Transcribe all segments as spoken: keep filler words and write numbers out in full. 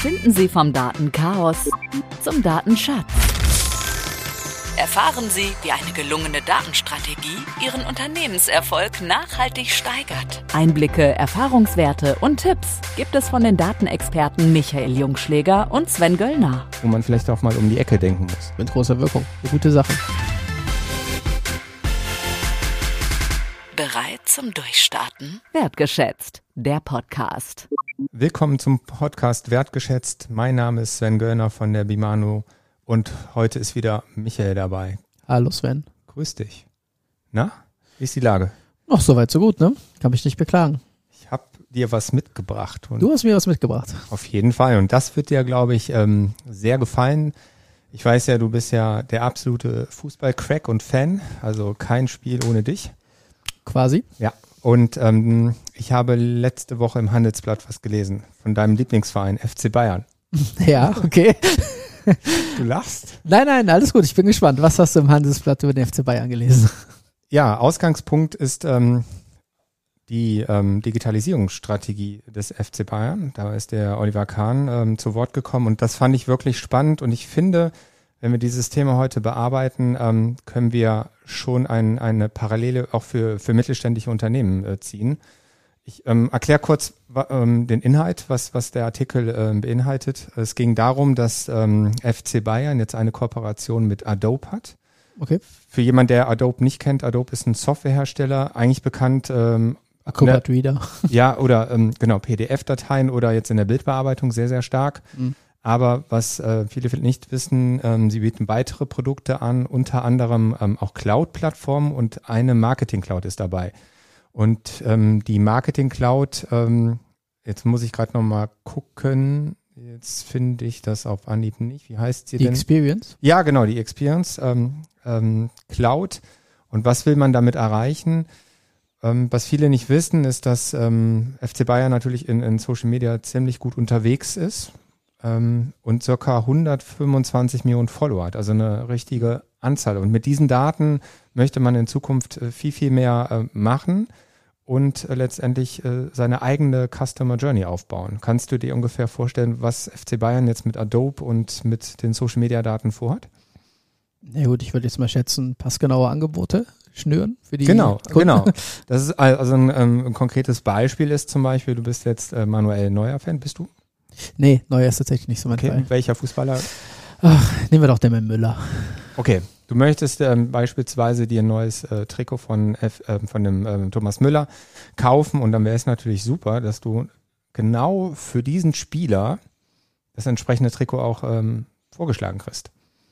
Finden Sie vom Datenchaos zum Datenschatz. Erfahren Sie, wie eine gelungene Datenstrategie Ihren Unternehmenserfolg nachhaltig steigert. Einblicke, Erfahrungswerte und Tipps gibt es von den Datenexperten Michael Jungschläger und Sven Göllner. Wo man vielleicht auch mal um die Ecke denken muss. Mit großer Wirkung. Eine gute Sache. Bereit zum Durchstarten? Wertgeschätzt, der Podcast. Willkommen zum Podcast Wertgeschätzt. Mein Name ist Sven Göllner von der Bimano und heute ist wieder Michael dabei. Hallo Sven. Grüß dich. Na, wie ist die Lage? Noch soweit so gut, ne? Kann mich nicht beklagen. Ich habe dir was mitgebracht. Und du hast mir was mitgebracht. Auf jeden Fall. Und das wird dir, glaube ich, ähm, sehr gefallen. Ich weiß ja, du bist ja der absolute Fußball-Crack und Fan. Also kein Spiel ohne dich. Quasi. Ja. Und ähm, ich habe letzte Woche im Handelsblatt was gelesen von deinem Lieblingsverein F C Bayern. Ja, okay. Du lachst? Nein, nein, alles gut. Ich bin gespannt. Was hast du im Handelsblatt über den F C Bayern gelesen? Ja, Ausgangspunkt ist ähm, die ähm, Digitalisierungsstrategie des F C Bayern. Da ist der Oliver Kahn ähm, zu Wort gekommen und das fand ich wirklich spannend. Und ich finde, wenn wir dieses Thema heute bearbeiten, ähm, können wir schon ein, eine Parallele auch für, für mittelständische Unternehmen äh, ziehen. Ich ähm, erkläre kurz ähm, den Inhalt, was, was der Artikel ähm, beinhaltet. Es ging darum, dass ähm, F C Bayern jetzt eine Kooperation mit Adobe hat. Okay. Für jemanden, der Adobe nicht kennt, Adobe ist ein Softwarehersteller, eigentlich bekannt. Ähm, Acrobat Reader. Ja, oder ähm, genau, P D F-Dateien oder jetzt in der Bildbearbeitung sehr, sehr stark. Mhm. Aber was äh, viele nicht wissen, ähm, sie bieten weitere Produkte an, unter anderem ähm, auch Cloud-Plattformen und eine Marketing-Cloud ist dabei. Und ähm, die Marketing-Cloud, ähm, jetzt muss ich gerade nochmal gucken, jetzt finde ich das auf Anhieb nicht. Wie heißt sie die denn? Die Experience? Ja, genau, die Experience ähm, ähm, Cloud. Und was will man damit erreichen? Ähm, was viele nicht wissen, ist, dass ähm, F C Bayern natürlich in, in Social Media ziemlich gut unterwegs ist. Und circa hundertfünfundzwanzig Millionen Follower hat, also eine richtige Anzahl. Und mit diesen Daten möchte man in Zukunft viel, viel mehr machen und letztendlich seine eigene Customer Journey aufbauen. Kannst du dir ungefähr vorstellen, was F C Bayern jetzt mit Adobe und mit den Social Media Daten vorhat? Na gut, ich würde jetzt mal schätzen, passgenaue Angebote schnüren für die Genau, Kunden. genau. Das ist also ein, ein konkretes Beispiel ist zum Beispiel, du bist jetzt Manuel Neuer-Fan, bist du? Nee, Neuer ist tatsächlich nicht so mein Okay, Fall. welcher Fußballer? Ach, nehmen wir doch den mit Müller. Okay, du möchtest ähm, beispielsweise dir ein neues äh, Trikot von, F, äh, von dem ähm, Thomas Müller kaufen und dann wäre es natürlich super, dass du genau für diesen Spieler das entsprechende Trikot auch ähm, vorgeschlagen kriegst.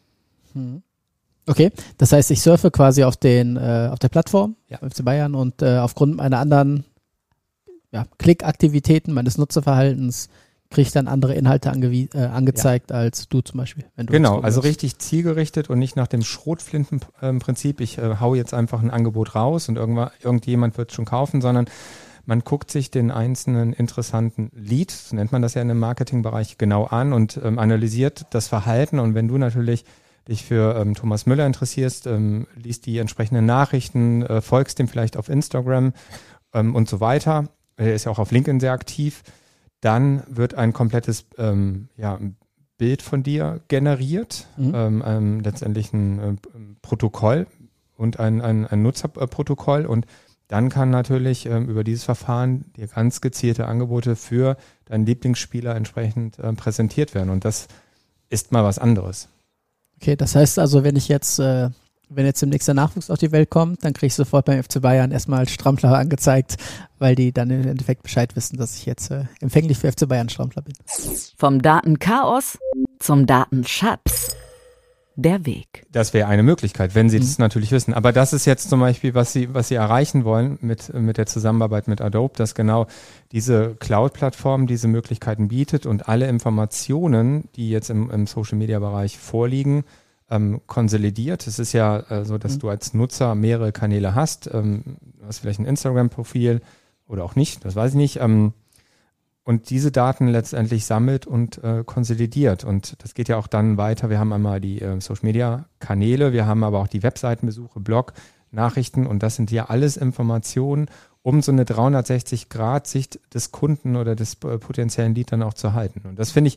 Hm. Okay, das heißt, ich surfe quasi auf den äh, auf der Plattform, ja. F C Bayern und äh, aufgrund meiner anderen ja, Klickaktivitäten, meines Nutzerverhaltens kriege ich dann andere Inhalte angewie- äh, angezeigt ja. als du zum Beispiel. Wenn du genau, also richtig zielgerichtet und nicht nach dem Schrotflintenprinzip, ich äh, hau jetzt einfach ein Angebot raus und irgendwann, irgendjemand wird es schon kaufen, sondern man guckt sich den einzelnen interessanten Lead, so nennt man das ja in dem Marketingbereich, genau an und ähm, analysiert das Verhalten. Und wenn du natürlich dich für ähm, Thomas Müller interessierst, ähm, liest die entsprechenden Nachrichten, äh, folgst dem vielleicht auf Instagram ähm, und so weiter, er ist ja auch auf LinkedIn sehr aktiv, dann wird ein komplettes ähm, ja, Bild von dir generiert, mhm. ähm, ähm, letztendlich ein äh, Protokoll und ein, ein, ein Nutzerprotokoll und dann kann natürlich ähm, über dieses Verfahren dir ganz gezielte Angebote für deinen Lieblingsspieler entsprechend äh, präsentiert werden und das ist mal was anderes. Okay, das heißt also, wenn ich jetzt, äh, wenn jetzt demnächst der Nachwuchs auf die Welt kommt, dann kriege ich sofort beim F C Bayern erstmal als Strampler angezeigt, weil die dann im Endeffekt Bescheid wissen, dass ich jetzt äh, empfänglich für F C Bayern Strampler bin. Vom Datenchaos zum Datenschatz. Der Weg. Das wäre eine Möglichkeit, wenn Sie mhm. das natürlich wissen. Aber das ist jetzt zum Beispiel, was Sie, was Sie erreichen wollen mit, mit der Zusammenarbeit mit Adobe, dass genau diese Cloud-Plattform diese Möglichkeiten bietet und alle Informationen, die jetzt im, im Social-Media-Bereich vorliegen, ähm, konsolidiert. Es ist ja äh, so, dass mhm. du als Nutzer mehrere Kanäle hast. Ähm, du hast vielleicht ein Instagram-Profil oder auch nicht, das weiß ich nicht. Ähm, und diese Daten letztendlich sammelt und äh, konsolidiert. Und das geht ja auch dann weiter. Wir haben einmal die äh, Social-Media-Kanäle, wir haben aber auch die Webseitenbesuche, Blog, Nachrichten und das sind ja alles Informationen, um so eine dreihundertsechzig Grad Sicht des Kunden oder des äh, potenziellen Lead dann auch zu halten. Und das finde ich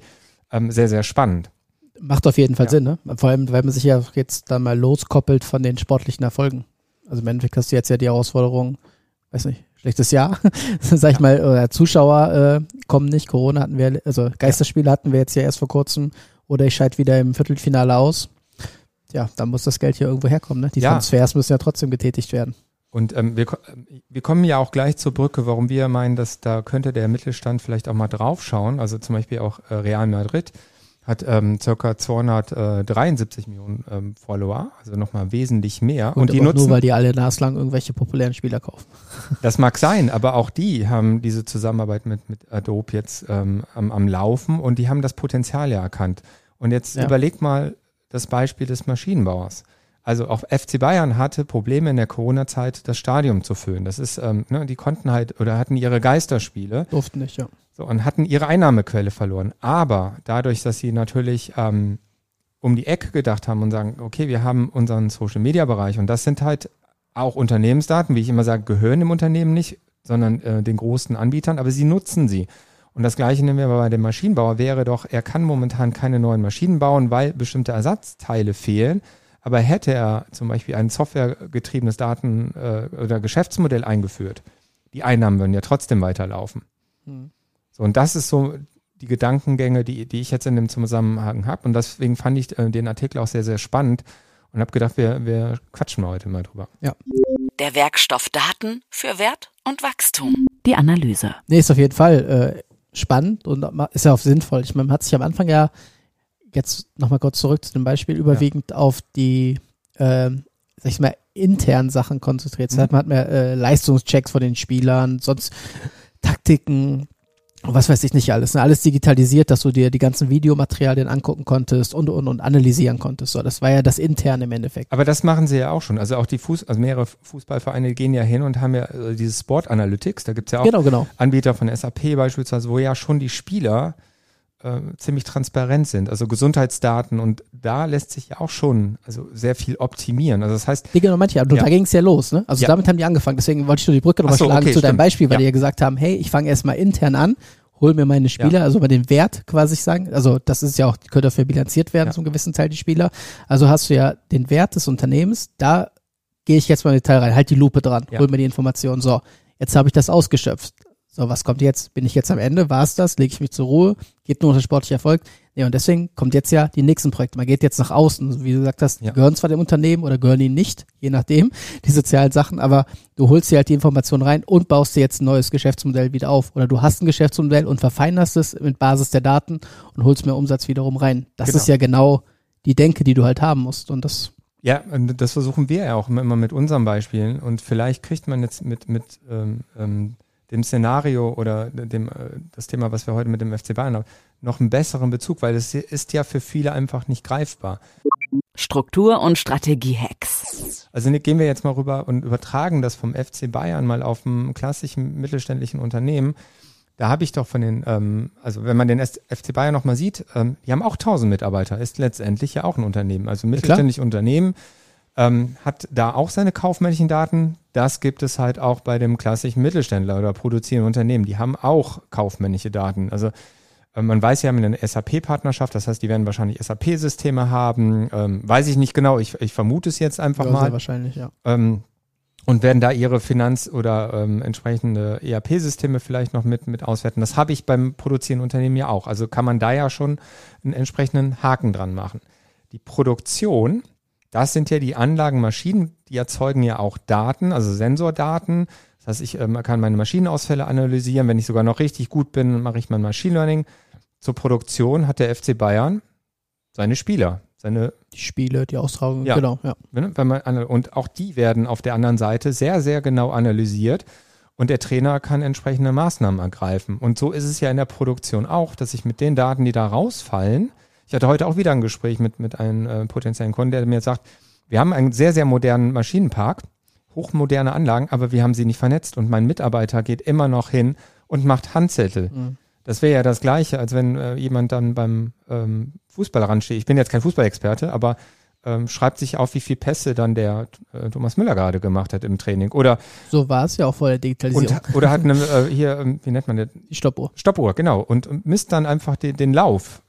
ähm, sehr, sehr spannend. Macht auf jeden Fall ja. Sinn, ne? Vor allem, weil man sich ja jetzt dann mal loskoppelt von den sportlichen Erfolgen. Also im Endeffekt hast du jetzt ja die Herausforderung, weiß nicht, schlechtes Jahr, sag ich ja. mal, oder Zuschauer äh, kommen nicht, Corona hatten wir, also Geisterspiele ja. hatten wir jetzt ja erst vor kurzem, oder ich scheide wieder im Viertelfinale aus. Ja, dann muss das Geld hier irgendwo herkommen, ne? Die ja. Transfers müssen ja trotzdem getätigt werden. Und ähm, wir, wir kommen ja auch gleich zur Brücke, warum wir meinen, dass da könnte der Mittelstand vielleicht auch mal drauf schauen. Also zum Beispiel auch äh, Real Madrid hat ähm, ca. zweihundertdreiundsiebzig Millionen ähm, Follower, also nochmal wesentlich mehr. Gut, und die nutzen nur, weil die alle naslang irgendwelche populären Spieler kaufen. Das mag sein, aber auch die haben diese Zusammenarbeit mit, mit Adobe jetzt ähm, am, am Laufen und die haben das Potenzial ja erkannt. Und jetzt ja. überleg mal das Beispiel des Maschinenbauers. Also auch F C Bayern hatte Probleme in der Corona-Zeit, das Stadion zu füllen. Das ist, ähm, ne, die konnten halt oder hatten ihre Geisterspiele. Durften nicht, ja. So, und hatten ihre Einnahmequelle verloren. Aber dadurch, dass sie natürlich ähm, um die Ecke gedacht haben und sagen, okay, wir haben unseren Social-Media-Bereich und das sind halt auch Unternehmensdaten, wie ich immer sage, gehören dem Unternehmen nicht, sondern äh, den großen Anbietern, aber sie nutzen sie. Und das Gleiche nehmen wir aber bei dem Maschinenbauer, wäre doch, er kann momentan keine neuen Maschinen bauen, weil bestimmte Ersatzteile fehlen. Aber hätte er zum Beispiel ein softwaregetriebenes Daten- äh, oder Geschäftsmodell eingeführt, die Einnahmen würden ja trotzdem weiterlaufen. Hm. So, und das ist so die Gedankengänge, die, die ich jetzt in dem Zusammenhang habe. Und deswegen fand ich äh, den Artikel auch sehr, sehr spannend und habe gedacht, wir, wir quatschen mal heute mal drüber. Ja. Der Werkstoff Daten für Wert und Wachstum. Die Analyse. Nee, ist auf jeden Fall äh, spannend und ist ja auch sinnvoll. Ich meine, man hat sich am Anfang ja, jetzt nochmal kurz zurück zu dem Beispiel, überwiegend ja. auf die, äh, sag ich mal, internen Sachen konzentriert. Das mhm. heißt, man hat mehr äh, Leistungschecks von den Spielern, sonst Taktiken, was weiß ich nicht alles, ne? Alles digitalisiert, dass du dir die ganzen Videomaterialien angucken konntest und und und analysieren konntest. So, das war ja das Interne im Endeffekt. Aber das machen sie ja auch schon. Also auch die Fuß, also mehrere Fußballvereine gehen ja hin und haben ja äh, dieses Sport Analytics. Da gibt's ja auch genau, genau. Anbieter von S A P beispielsweise, wo ja schon die Spieler äh, ziemlich transparent sind. Also Gesundheitsdaten und da lässt sich ja auch schon also sehr viel optimieren. Also das heißt, ja, genau, manche, aber ja. da ging es ja los, ne? Also ja. damit haben die angefangen. Deswegen wollte ich nur die Brücke nochmal so, schlagen okay, zu stimmt. deinem Beispiel, weil ja. die ja gesagt haben, hey, ich fange erstmal intern an, hol mir meine Spieler, ja. also mal den Wert quasi sagen. Also das ist ja auch, die können dafür bilanziert werden, ja. zum gewissen Teil die Spieler. Also hast du ja den Wert des Unternehmens, da gehe ich jetzt mal in Detail rein, halt die Lupe dran, ja. hol mir die Informationen. So, jetzt habe ich das ausgeschöpft. So, was kommt jetzt? Bin ich jetzt am Ende? War es das? Lege ich mich zur Ruhe? Geht nur unter sportlicher Erfolg? Ja, und deswegen kommt jetzt ja die nächsten Projekte. Man geht jetzt nach außen. Wie du gesagt hast, ja. gehören zwar dem Unternehmen oder gehören ihnen nicht, je nachdem, die sozialen Sachen, aber du holst dir halt die Informationen rein und baust dir jetzt ein neues Geschäftsmodell wieder auf. Oder du hast ein Geschäftsmodell und verfeinerst es mit Basis der Daten und holst mehr Umsatz wiederum rein. Das genau. ist ja genau die Denke, die du halt haben musst. Und das ja, das versuchen wir ja auch immer mit unseren Beispielen. Und vielleicht kriegt man jetzt mit, mit ähm, ähm, dem Szenario oder dem das Thema, was wir heute mit dem F C Bayern haben, noch einen besseren Bezug, weil es ist ja für viele einfach nicht greifbar. Struktur- und Strategie-Hacks. Also gehen wir jetzt mal rüber und übertragen das vom F C Bayern mal auf einen klassischen mittelständischen Unternehmen. Da habe ich doch von den, ähm, also wenn man den F C Bayern nochmal sieht, ähm, die haben auch tausend Mitarbeiter, ist letztendlich ja auch ein Unternehmen, also ein mittelständisches ja, Unternehmen. Ähm, hat da auch seine kaufmännischen Daten. Das gibt es halt auch bei dem klassischen Mittelständler oder produzierenden Unternehmen. Die haben auch kaufmännische Daten. Also äh, man weiß ja, haben eine S A P-Partnerschaft, das heißt, die werden wahrscheinlich S A P-Systeme haben. Ähm, weiß ich nicht genau, ich, ich vermute es jetzt einfach ja, mal. Sehr wahrscheinlich, ja. Ähm, und werden da ihre Finanz- oder ähm, entsprechende E R P-Systeme vielleicht noch mit, mit auswerten. Das habe ich beim produzierenden Unternehmen ja auch. Also kann man da ja schon einen entsprechenden Haken dran machen. Die Produktion, das sind ja die Anlagen, Maschinen, die erzeugen ja auch Daten, also Sensordaten. Das heißt, ich äh, kann meine Maschinenausfälle analysieren. Wenn ich sogar noch richtig gut bin, mache ich mein Machine Learning. Zur Produktion hat der F C Bayern seine Spieler, seine die Spiele, die Austragung, ja, genau. Ja. Wenn man, und auch die werden auf der anderen Seite sehr, sehr genau analysiert und der Trainer kann entsprechende Maßnahmen ergreifen. Und so ist es ja in der Produktion auch, dass ich mit den Daten, die da rausfallen, ich hatte heute auch wieder ein Gespräch mit, mit einem äh, potenziellen Kunden, der mir sagt, wir haben einen sehr, sehr modernen Maschinenpark, hochmoderne Anlagen, aber wir haben sie nicht vernetzt und mein Mitarbeiter geht immer noch hin und macht Handzettel. Mhm. Das wäre ja das Gleiche, als wenn äh, jemand dann beim ähm, Fußball ransteht. Ich bin jetzt kein Fußballexperte, aber ähm, schreibt sich auf, wie viele Pässe dann der äh, Thomas Müller gerade gemacht hat im Training. Oder so war es ja auch vor der Digitalisierung. Und, oder hat eine, äh, hier, äh, wie nennt man das? Die Stoppuhr. Stoppuhr, genau. Und, und misst dann einfach den, den Lauf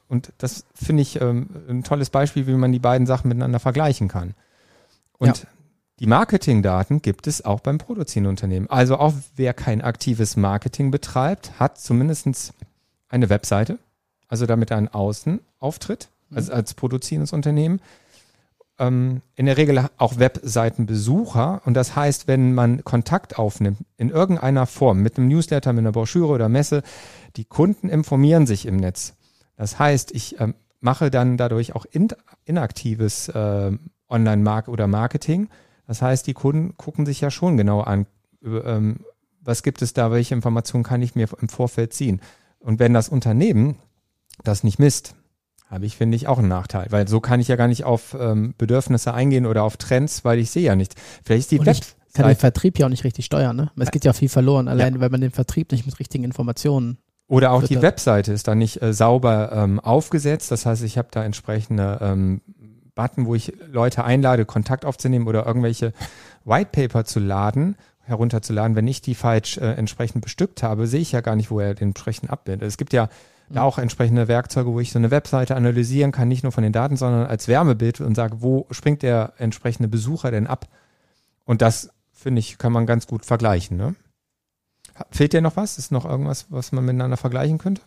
Und das finde ich ähm, ein tolles Beispiel, wie man die beiden Sachen miteinander vergleichen kann. Und ja. die Marketingdaten gibt es auch beim produzierenden Unternehmen. Also auch wer kein aktives Marketing betreibt, hat zumindest eine Webseite, also damit er einen Außenauftritt, mhm. also als produzierendes Unternehmen. Ähm, in der Regel auch Webseitenbesucher. Und das heißt, wenn man Kontakt aufnimmt, in irgendeiner Form, mit einem Newsletter, mit einer Broschüre oder Messe, die Kunden informieren sich im Netz. Das heißt, ich ähm, mache dann dadurch auch in, inaktives äh, Online-Mark- oder Marketing. Das heißt, die Kunden gucken sich ja schon genau an, ähm, was gibt es da, welche Informationen kann ich mir im Vorfeld ziehen. Und wenn das Unternehmen das nicht misst, habe ich, finde ich, auch einen Nachteil. Weil so kann ich ja gar nicht auf ähm, Bedürfnisse eingehen oder auf Trends, weil ich sehe ja nicht. Vielleicht ist die Webseite... kann den Vertrieb ja auch nicht richtig steuern, ne? Es geht ja auch viel verloren, allein ja. weil man den Vertrieb nicht mit richtigen Informationen... Oder auch die Webseite ist da nicht äh, sauber ähm, aufgesetzt. Das heißt, ich habe da entsprechende ähm, Button, wo ich Leute einlade, Kontakt aufzunehmen oder irgendwelche Whitepaper zu laden, herunterzuladen. Wenn ich die falsch äh, entsprechend bestückt habe, sehe ich ja gar nicht, wo er den entsprechend abbildet. Es gibt ja mhm. da auch entsprechende Werkzeuge, wo ich so eine Webseite analysieren kann, nicht nur von den Daten, sondern als Wärmebild und sage, wo springt der entsprechende Besucher denn ab? Und das, finde ich, kann man ganz gut vergleichen, ne? Fehlt dir noch was? Ist noch irgendwas, was man miteinander vergleichen könnte?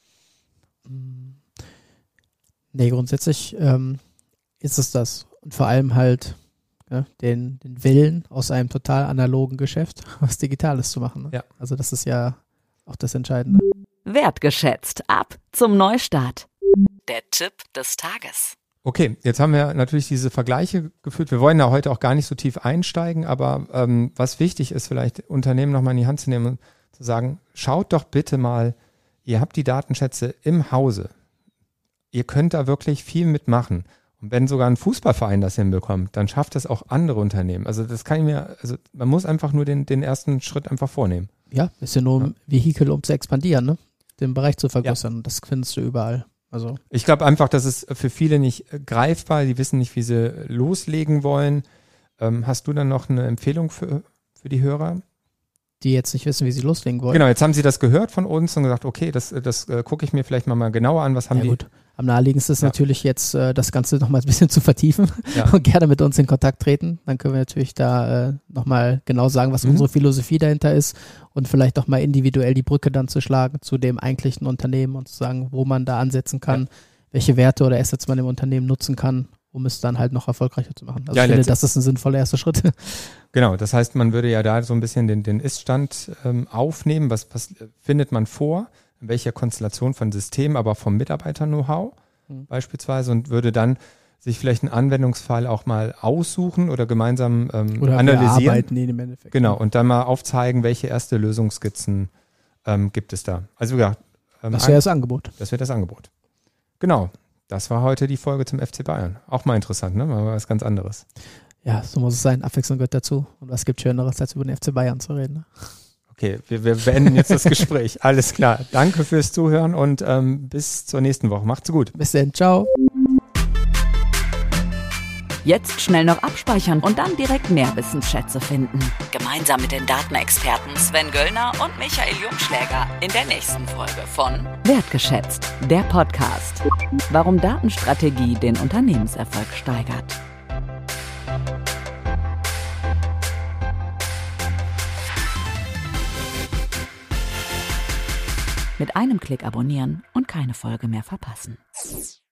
Nee, grundsätzlich ähm, ist es das. Und vor allem halt ja, den, den Willen aus einem total analogen Geschäft was Digitales zu machen. Ne? Ja. Also das ist ja auch das Entscheidende. Wertgeschätzt. Ab zum Neustart. Der Tipp des Tages. Okay, jetzt haben wir natürlich diese Vergleiche geführt. Wir wollen da heute auch gar nicht so tief einsteigen, aber ähm, was wichtig ist, vielleicht Unternehmen nochmal in die Hand zu nehmen und zu sagen, schaut doch bitte mal, ihr habt die Datenschätze im Hause. Ihr könnt da wirklich viel mitmachen. Und wenn sogar ein Fußballverein das hinbekommt, dann schafft das auch andere Unternehmen. Also das kann ich mir, also man muss einfach nur den, den ersten Schritt einfach vornehmen. Ja, ist ja nur ein Vehikel, um zu expandieren, ne? Den Bereich zu vergrößern. Ja. Das findest du überall. Also ich glaube einfach, das ist für viele nicht greifbar. Die wissen nicht, wie sie loslegen wollen. Ähm, hast du dann noch eine Empfehlung für, für die Hörer? Die jetzt nicht wissen, wie sie loslegen wollen. Genau, jetzt haben sie das gehört von uns und gesagt, okay, das, das äh, gucke ich mir vielleicht mal, mal genauer an. Was haben ja, die? Gut. Am naheliegendsten ist ja. natürlich jetzt, äh, das Ganze nochmal ein bisschen zu vertiefen ja. und gerne mit uns in Kontakt treten. Dann können wir natürlich da äh, nochmal genau sagen, was mhm. unsere Philosophie dahinter ist und vielleicht auch mal individuell die Brücke dann zu schlagen zu dem eigentlichen Unternehmen und zu sagen, wo man da ansetzen kann, ja. welche Werte oder Assets man im Unternehmen nutzen kann, um es dann halt noch erfolgreicher zu machen. Also ja, ich finde, das ist ein sinnvoller erster Schritt. Genau, das heißt, man würde ja da so ein bisschen den, den Ist-Stand ähm, aufnehmen. Was, was findet man vor? In welcher Konstellation von Systemen, aber vom Mitarbeiter-Know-how mhm. beispielsweise und würde dann sich vielleicht einen Anwendungsfall auch mal aussuchen oder gemeinsam ähm, oder analysieren. Arbeiten im Endeffekt. Genau, und dann mal aufzeigen, welche erste Lösungsskizzen ähm, gibt es da. Also ja, ähm, das wäre das Angebot. Das wäre das Angebot. Genau, das war heute die Folge zum F C Bayern. Auch mal interessant, ne? Mal was ganz anderes. Ja, so muss es sein. Abwechslung gehört dazu. Und was gibt Schöneres, als über den F C Bayern zu reden? Ne? Okay, wir, wir beenden jetzt das Gespräch. Alles klar. Danke fürs Zuhören und ähm, bis zur nächsten Woche. Macht's gut. Bis dann. Ciao. Jetzt schnell noch abspeichern und dann direkt mehr Wissensschätze finden. Gemeinsam mit den Datenexperten Sven Göllner und Michael Jungschläger in der nächsten Folge von Wertgeschätzt, der Podcast. Warum Datenstrategie den Unternehmenserfolg steigert. Mit einem Klick abonnieren und keine Folge mehr verpassen.